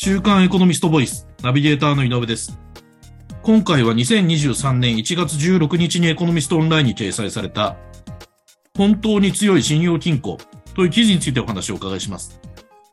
週刊エコノミストボイスナビゲーターの井上です。今回は2023年1月16日にエコノミストオンラインに掲載された本当に強い信用金庫という記事についてお話をお伺いします。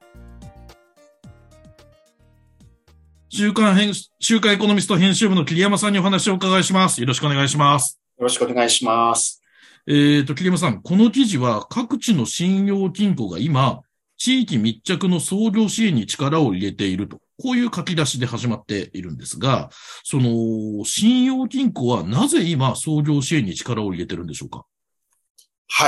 週刊エコノミスト編集部の桐山さんにお話をお伺いします。よろしくお願いします。 よろしくお願いします。 桐山さん、この記事は各地の信用金庫が今、地域密着の創業支援に力を入れていると、こういう書き出しで始まっているんですが、その信用金庫はなぜ今創業支援に力を入れてるんでしょうか？ はい。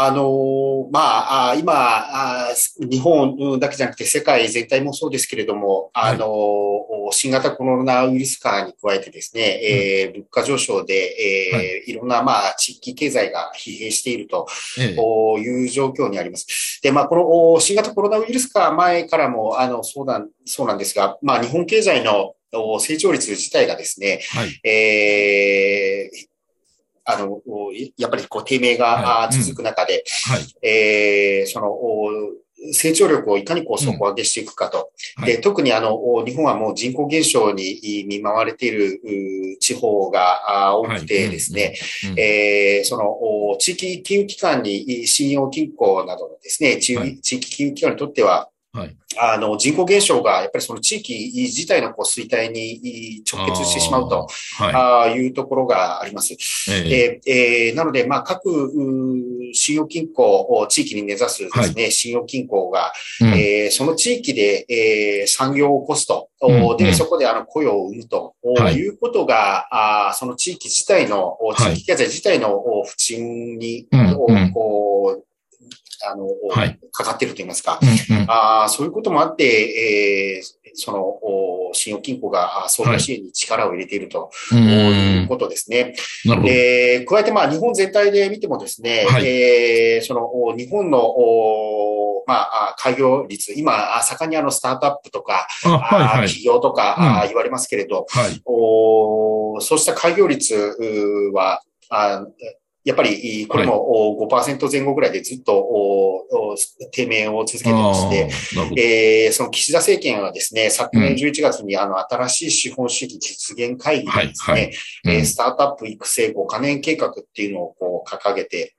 今、日本だけじゃなくて世界全体もそうですけれども、新型コロナウイルス化に加えてですね、物価上昇で、いろんな、地域経済が疲弊しているという状況にあります。で、この新型コロナウイルス化前からも、そうなんですが、日本経済の成長率自体がですね、やっぱり低迷が続く中で、成長力をいかに底上げしていくかと。で、特に日本はもう人口減少に見舞われている地方が多くてですね、地域金融機関に信用金庫などのですね、地域金融機関にとっては、人口減少がやっぱりその地域自体の衰退に直結してしまうというところがあります。なので、各信用金庫、地域に根ざすですね、信用金庫が、その地域で、産業を起こすと、で、そこで雇用を生むということが、その地域自体の、地域経済自体の不振に、かかっていると言いますか、そういうこともあって、信用金庫が創業支援に力を入れているということですね。加えて、日本全体で見てもですね、日本の、開業率、今、盛んにスタートアップとか、企業とか、言われますけれど、そうした開業率は、やっぱり、これも 5% 前後ぐらいでずっと低迷を続けてまして、その岸田政権はですね、昨年11月に新しい資本主義実現会議でですね、スタートアップ育成5カ年計画っていうのを掲げて、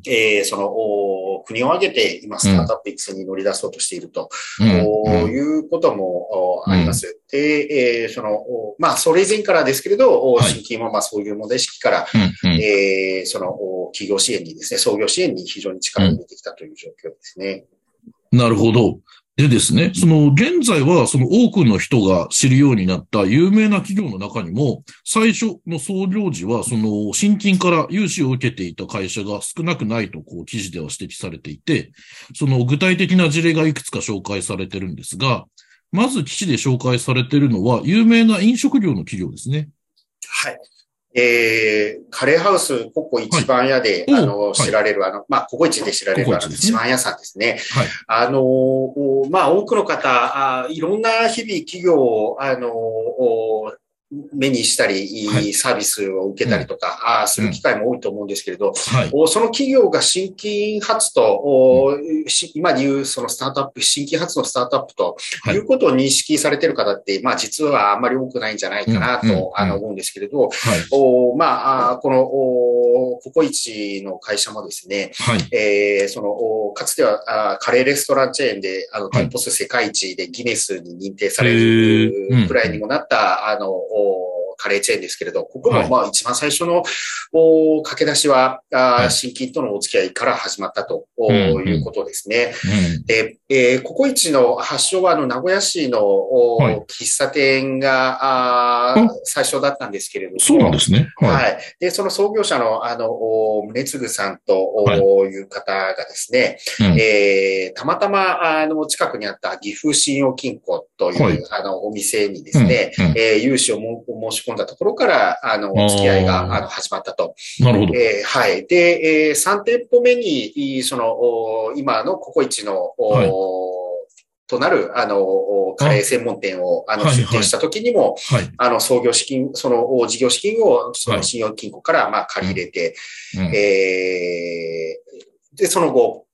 国を挙げて今スタートアップ育成に乗り出そうとしているということもあります。で、それ以前からですけれど、新金はそういう問題意識から、企業支援にですね、創業支援に非常に力を入れてきたという状況ですね。 なるほど。でですね、現在は多くの人が知るようになった有名な企業の中にも、最初の創業時は新金から融資を受けていた会社が少なくないと記事では指摘されていて、具体的な事例がいくつか紹介されてるんですが、まず記事で紹介されているのは有名な飲食業の企業ですね。 はい。カレーハウスココ一番屋で、知られる、ココイチで知られる一番屋さんですね。多くの方、いろんな日々企業を、目にしたり、サービスを受けたりとか、する機会も多いと思うんですけれど、その企業が新規発と、今でいうそのスタートアップ、新規発のスタートアップということを認識されている方って、実はあんまり多くないんじゃないかなと思うんですけれど、このココイチの会社もですね、かつてはカレーレストランチェーンで、店舗数世界一でギネスに認定されるくらいにもなった、カレーチェーンですけれど、ここも一番最初の駆け出しは、新金とのお付き合いから始まったということですね。で、ココイチの発祥は名古屋市の喫茶店が最初だったんですけれども、 そうなんですね。 で、その創業者の宗次さんという方がですね、たまたま近くにあった岐阜信用金庫というお店にですね、融資を申し込んだところから、お付き合いが始まったと。 なるほど。 で、3店舗目に、今のココイチの、となる、カレー専門店を、出店した時にも、創業資金、その事業資金を、その信用金庫から、借り入れて、で、その後、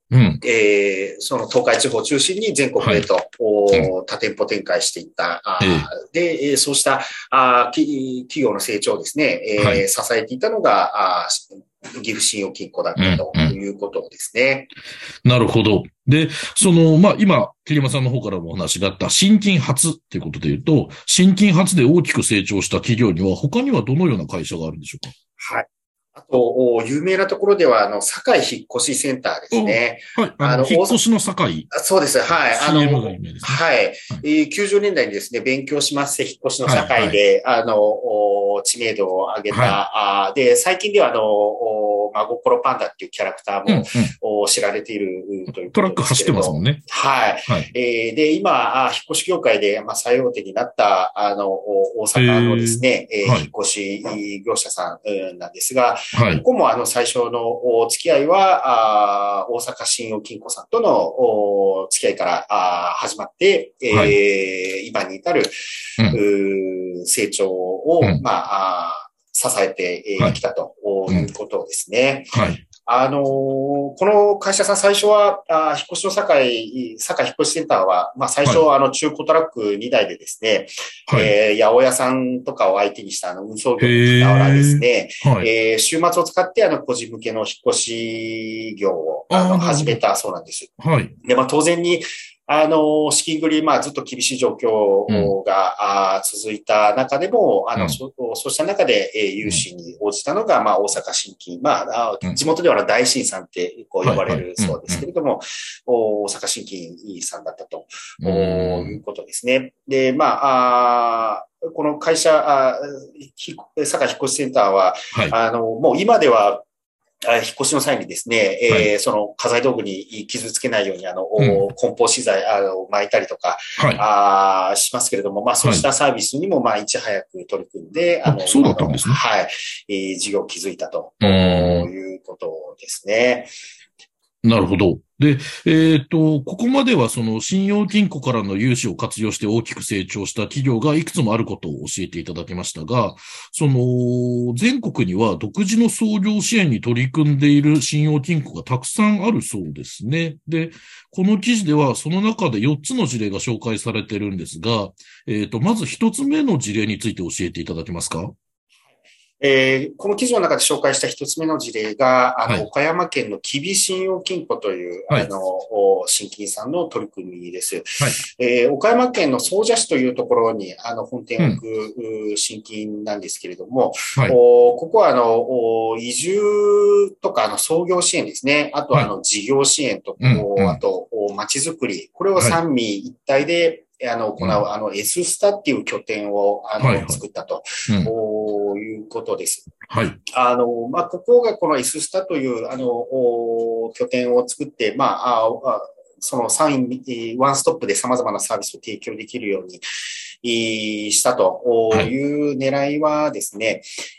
うん。 その東海地方を中心に全国へと、多店舗展開していった。で、そうした企業の成長をですね、支えていたのが、岐阜信用金庫だったということですね。 なるほど。で、今、桐山さんの方からもお話があった新金発ということで言うと、新金発で大きく成長した企業には、他にはどのような会社があるんでしょうか？ はい。あと、有名なところでは、堺引越センターですね。 はい。引っ越しの堺。 そうです。はい。 CM が有名ですね。 はい。90年代にですね、勉強します引っ越しの堺で、知名度を上げた。で、最近では、真心パンダっていうキャラクターも、知られているということですけれど。 トラック走ってますもんね。 はい。で、今、引っ越し業界で、最大手になった、大阪のですね、引っ越し業者さんなんですが、ここも最初のお付き合いは、大阪信用金庫さんとのお付き合いから始まって、今に至る、成長を、支えてきたということですね。この会社さん最初は、引っ越しの堺引っ越しセンターは、最初は中古トラック2台でですね、八百屋さんとかを相手にした運送業の傍らですね、週末を使って個人向けの引っ越し業を始めたそうなんです。で、当然に、資金繰り、ずっと厳しい状況が、続いた中でも、そうした中で、融資に応じたのが、大阪信金。地元では大震さんって呼ばれるそうですけれども、大阪信金さんだったということですね。で、この会社、堺引越しセンターは、もう今では、引っ越しの際にですね、その家財道具に傷つけないように、梱包資材を巻いたりとか、しますけれども、そうしたサービスにも、いち早く取り組んで、 そうだったんですね。 事業を築いたということですね。 なるほど。で、ここまではその信用金庫からの融資を活用して大きく成長した企業がいくつもあることを教えていただきましたが、全国には独自の創業支援に取り組んでいる信用金庫がたくさんあるそうですね。で、この記事ではその中で4つの事例が紹介されているんですが、まず1つ目の事例について教えていただけますか？ この記事の中で紹介した一つ目の事例が、岡山県の吉備信用金庫という、信金さんの取り組みです。岡山県の総社市というところに、本店を置く信金なんですけれども、ここは、移住とか、創業支援ですね。あと、事業支援と、あと、街づくり。これを三味一体で、行う、S スタっていう拠点を、作ったと、いうことです。ここがこの S スタという、拠点を作って、そのワンストップで様々なサービスを提供できるようにしたという狙いはですね、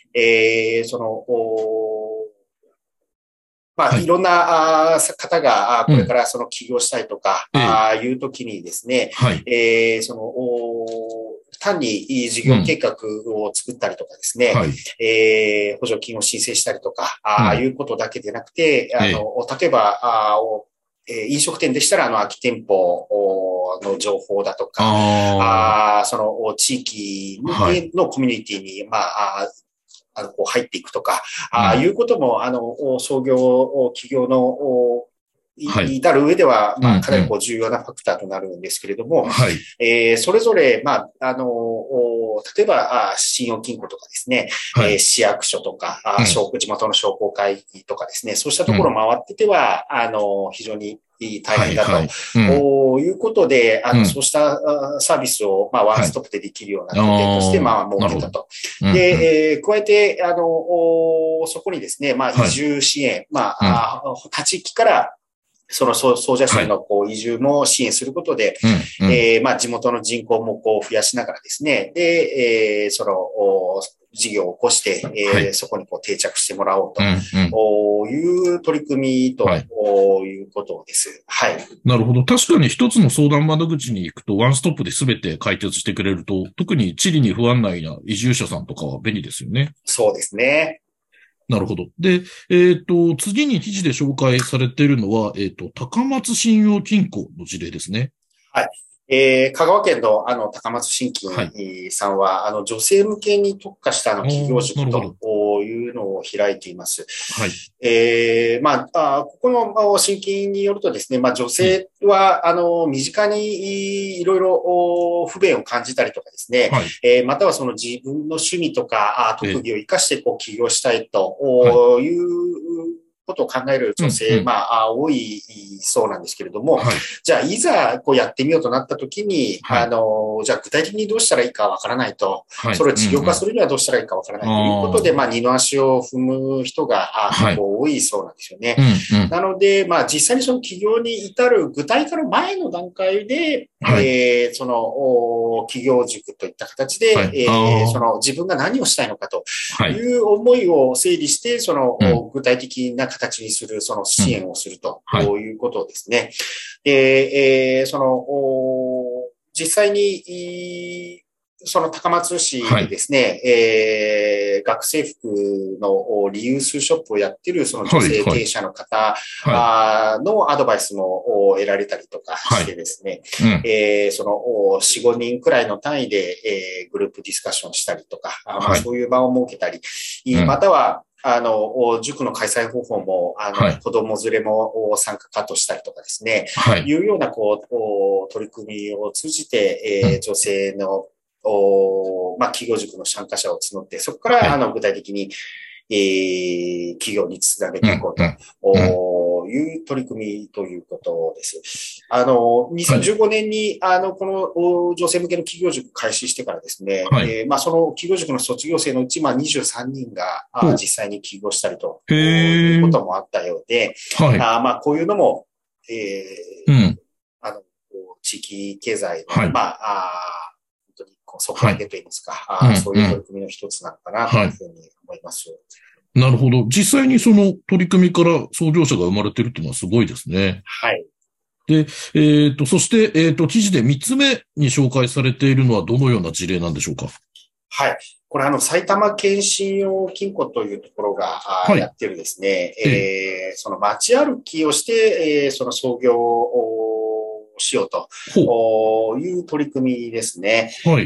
いろんな方がこれからその起業したいとか、いうときにですね、単に事業計画を作ったりとかですね、補助金を申請したりとか、いうことだけでなくて、例えば、飲食店でしたら、空き店舗の情報だとか、その地域のコミュニティに、入っていくとか、いうことも、創業、企業の、至る上では、かなり重要なファクターとなるんですけれども、それぞれ、例えば、信用金庫とかですね、市役所とか、地元の商工会議とかですね、そうしたところを回ってては、非常に大変だということで、そうしたサービスを、ワンストップでできるような拠点として、設けたと。で、加えて、そこにですね、移住支援、他地域から、その総社市の移住も支援することで、地元の人口も増やしながらですね、で、その事業を起こして、そこに定着してもらおうという取り組みということです。 なるほど。確かに一つの相談窓口に行くとワンストップで全て解決してくれると、特に地理に不安内な移住者さんとかは便利ですよね。 そうですね。 なるほど。で、次に記事で紹介されているのは、高松信用金庫の事例ですね。 はい。香川県の高松信はい。 金さんは、女性向けに特化した企業塾なるほど。 というのを開いています。 はい。 ここの信金によるとですね、女ええ、 性は、身近にいろいろ不便を感じたりとかですね、 はい。 またはその自分の趣味とか特ええ、 技を活かして起業したいはい。 ということを考えるうん、う女性、 ん。 多いそうなんですけれども、 はい。 じゃあ、いざやってみようとなったときに、 はい。 じゃあ具体的にどうしたらいいかわからないと、 はい。 それをうん、 事業化すうん。 るにはどうしたらいいかわからないということで、 あ二の足を踏む人が結あ、はい。 構多いそうなんですよね。 うん、うん。 なので、実際にその起業に至る具体化の前の段階で、 はい。 企業塾といった形で、 はい。ああ、 自分が何をしたいのかとはい。 いう思いを整理して、 うん、 具体的な形にする、そのうん。 支援をするとはい。 いうことですね。で、実際に、その高松市はい。 でですね、学生服のリユースショップをやっているその女はい。はい。 性経営者の方はい。 のアドバイスも得られたりとかはい。 してですね、 うん。 その4、5人くらいの単位で、グループディスカッションしたりとか、 はい。 そういう場を設けたり、 うん。 または、塾の開催方法も、 はい。 子供連れも参加カットしたりとかですね、 はい。 いうような、取り組みを通じて、 うん。 女性の、企業塾の参加者を募って、そこから、 はい。 具体的に、企業につなげうん。 ていこううん。うん。 という取り組みということです。 はい。 2015年に、この女性向けの企業塾開始してからですね、 はい。 その企業塾の卒業生のうち、23人がお、 実際に起業したりというへえ。 こともあったようで、 はい。 こういうのも、 うん。 地域経済の、 はい。 本当に底はい。 上げといいますうん。 か、そううん。 いう取り組みの一つなのかなとはい。 いうふうに思います。 なるほど。実際にその取り組みから創業者が生まれてるっていうのはすごいですね。 はい。 で、そして、記事で3つ目に紹介されているのはどのような事例なんでしょうか？ はい。これ埼玉県信用金庫というところがはい。 やってるですね、 ええ。 その街歩きをして、その創業をしようほう。 という取り組みですね。 はい。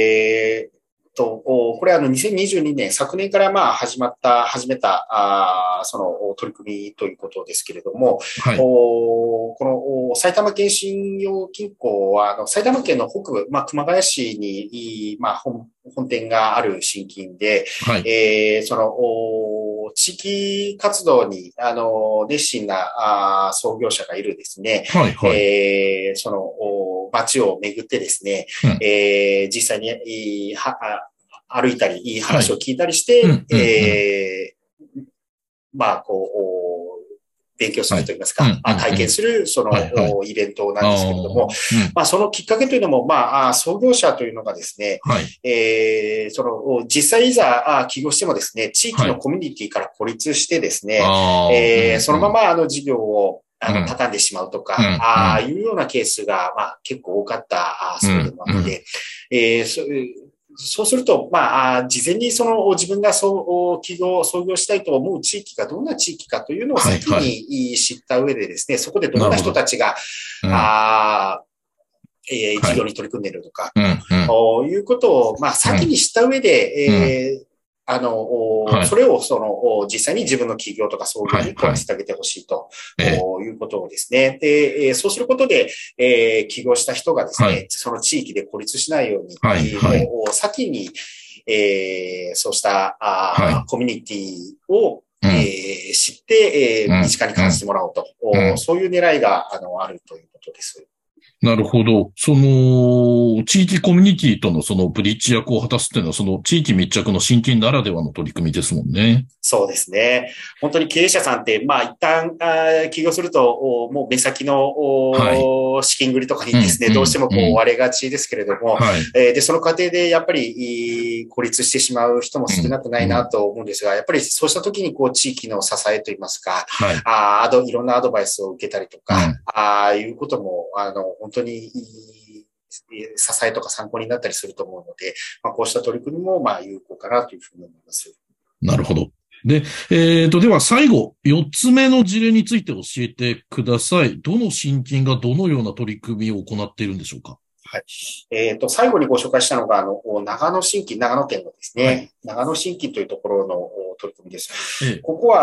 これ2022年、昨年から始めた、その取り組みということですけれども、 はい。 この埼玉県信用金庫は、埼玉県の北部、熊谷市に、本店がある信金で、 はい。 地域活動に、熱心な、創業者がいるですね、 はい。はい。 街を巡ってですね、 うん。 実際に、歩いたり、いいはい。 話を聞いたりして、 うん。うん。うん。 まあ、こ勉強すはい。 るといいますか、 うん。うん。 体うん。 験する、 はい。はい。 イベントなあんですけれども、 あ。うん。 そのきっかけというのも、創業者というのがですね、 はい。 実際いざ起業してもですね、地域はい。 のコミュニティから孤立してですね、 ああ。うん。 そのまうん。 ま事業をうん。 畳んでしまうとか、 うん。うん。 いうようなケースが、結構多かったそうでうん。うん。 もあって、えーそそうすると、事前に自分が創業したいと思う地域がどんな地域かというのをはい。 先はい。 に知った上でですね、そこでどんななるほど。 人たちが、 うん。 あはい。 事業に取り組んでいるのか、 うん。うん。 ということを、 うん。 先に知った上うん。 で、 はい。 それを実際に自分の企業とか創業はい。 にはい。 つなげてほしいとええ。 いうことをですね。で、そうすることで、起業した人がですね、 はい。 その地域で孤立しないように、 はい。はい。 もう先に、そうしたはい。 コミュニティを、 うん。 知って、 うん。 身近に感じうん。 てもらおうと、 うん。 そういう狙いがあるということです。 なるほど。その、地域コミュニティとのそのブリッジ役を果たすっていうのは、その地域密着の新規ならではの取り組みですもんね。 そうですね。本当に経営者さんって、一旦起業すると、もう目先のはい。 資金繰りとかにうん、 ですね、 うん、 どうしてもうん。 追われがちですけれども、 はい。 で、その過程でやっぱり孤立してしまう人もうん、 少なくないなうん。 と思うんですが、やっぱりそうした時に地域の支えといいますか、 はい。 いろんなアドバイスを受けたりとか、 うん。 いうことも、本当に支えとか参考になったりすると思うので、こうした取り組みも、有効かなというふうに思います。 なるほど。 で、では最後、4つ目の事例について教えてください。どの新金がどのような取り組みを行っているんでしょうか？ はい。最後にご紹介したのが、長野新規、長野県のですね、はい、長野新規というところの取り組みです。ここは、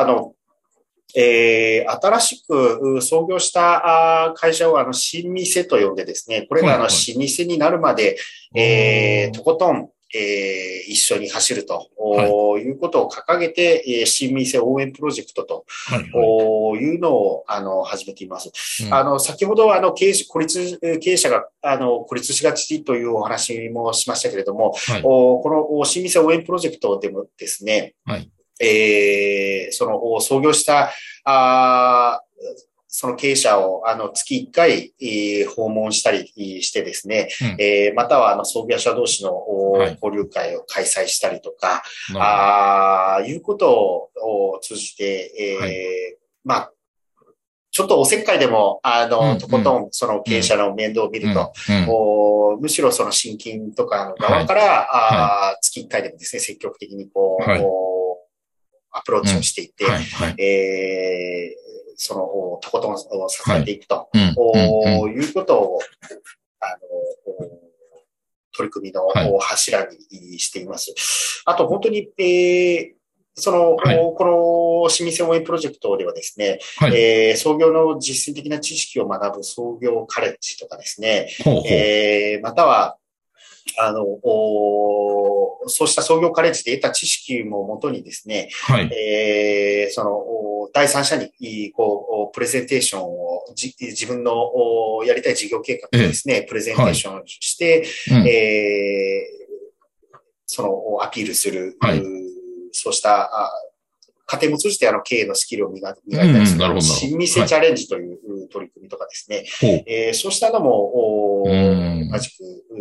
新しく創業した会社を新店と呼んでですね、これが老舗になるまで、とことん、一緒に走ると、いうことを掲げて、新店応援プロジェクトと、いうのを始めています。先ほど経営者が孤立しがちというお話もしましたけれども、この新店応援プロジェクトでもですね、その創業したその経営者を月1回、訪問したりしてですね、または創業者同士の交流会を開催したりとか、いうことを通じて、まあちょっとおせっかいでも、とことんその経営者の面倒を見ると、むしろその新金とかの側から、月1回でもですね、積極的にアプローチをしていって、とことん支えていくと、いうことを、取り組みの柱にしています。あと、本当に、この市民応援プロジェクトではですね、創業の実践的な知識を学ぶ創業カレッジとかですね、または、そうした創業カレッジで得た知識ももとにですね、第三者に、プレゼンテーションを、自分のやりたい事業計画をですね、プレゼンテーションして、アピールする、そうした過程も通じて経営のスキルを磨いたりする、新店チャレンジという取り組みとかですね、そうしたのも、同じく、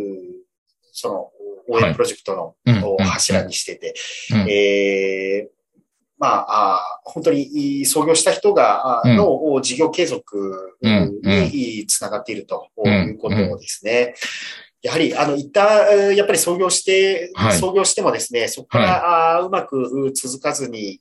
応援プロジェクトの柱にしてて、本当に創業した人が、の事業継続につながっているということですね。やはり、一旦、やっぱり創業してもですね、そこからうまく続かずに、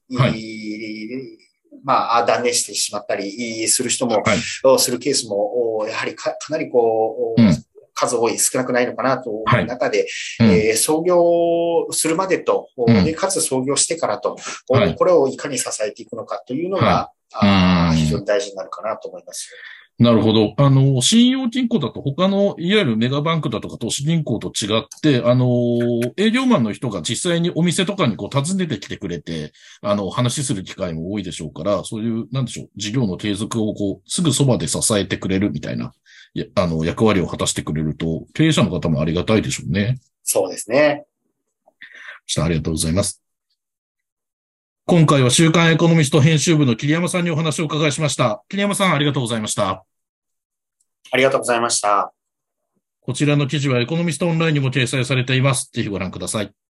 断念してしまったりする人も、するケースも、やはりかなり数多い、少なくないのかなと思う中で、創業するまでと、で、かつ創業してからと、これをいかに支えていくのかというのが、非常に大事になるかなと思います。 なるほど。信用金庫だと他の、いわゆるメガバンクだとか投資銀行と違って、営業マンの人が実際にお店とかに訪ねてきてくれて、話する機会も多いでしょうから、そういう、なんでしょう、事業の継続をすぐそばで支えてくれるみたいな、役割を果たしてくれると、経営者の方もありがたいでしょうね。 そうですね。 ありがとうございます。今回は週刊エコノミスト編集部の桐山さんにお話をお伺いしました。桐山さん、ありがとうございました。 ありがとうございました。 こちらの記事はエコノミストオンラインにも掲載されています。ぜひご覧ください。